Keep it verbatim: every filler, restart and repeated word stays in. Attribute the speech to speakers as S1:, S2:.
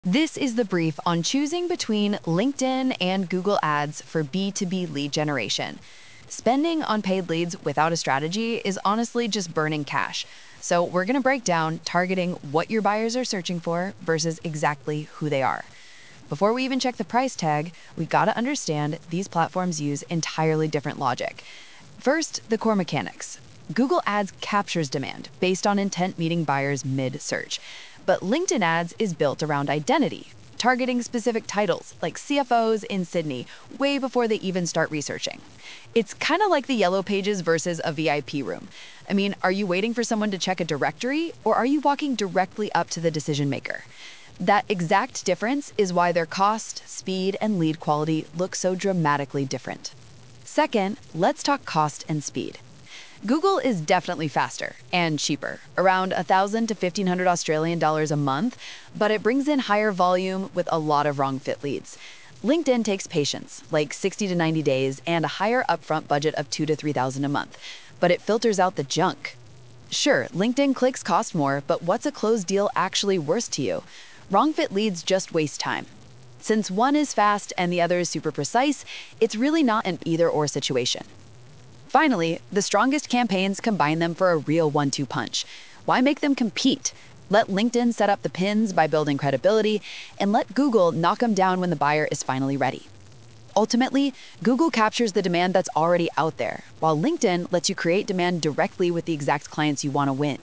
S1: This is the brief on choosing between LinkedIn and Google Ads for B two B lead generation. Spending on paid leads without a strategy is honestly just burning cash. So we're going to break down targeting what your buyers are searching for versus exactly who they are. Before we even check the price tag, we got to understand these platforms use entirely different logic. First, the core mechanics. Google Ads captures demand based on intent meeting buyers mid-search. But LinkedIn Ads is built around identity, targeting specific titles like C F Os in Sydney way before they even start researching. It's kind of like the Yellow Pages versus a V I P room. I mean, are you waiting for someone to check a directory, or are you walking directly up to the decision maker? That exact difference is why their cost, speed, and lead quality look so dramatically different. Second, let's talk cost and speed. Google is definitely faster and cheaper, around one thousand to fifteen hundred Australian dollars a month, but it brings in higher volume with a lot of wrong fit leads. LinkedIn takes patience, like sixty to ninety days, and a higher upfront budget of two to three thousand a month, but it filters out the junk. Sure, LinkedIn clicks cost more, but what's a closed deal actually worth to you? Wrong fit leads just waste time. Since one is fast and the other is super precise, it's really not an either-or situation. Finally, the strongest campaigns combine them for a real one two punch. Why make them compete? Let LinkedIn set up the pins by building credibility, and let Google knock them down when the buyer is finally ready. Ultimately, Google captures the demand that's already out there, while LinkedIn lets you create demand directly with the exact clients you want to win.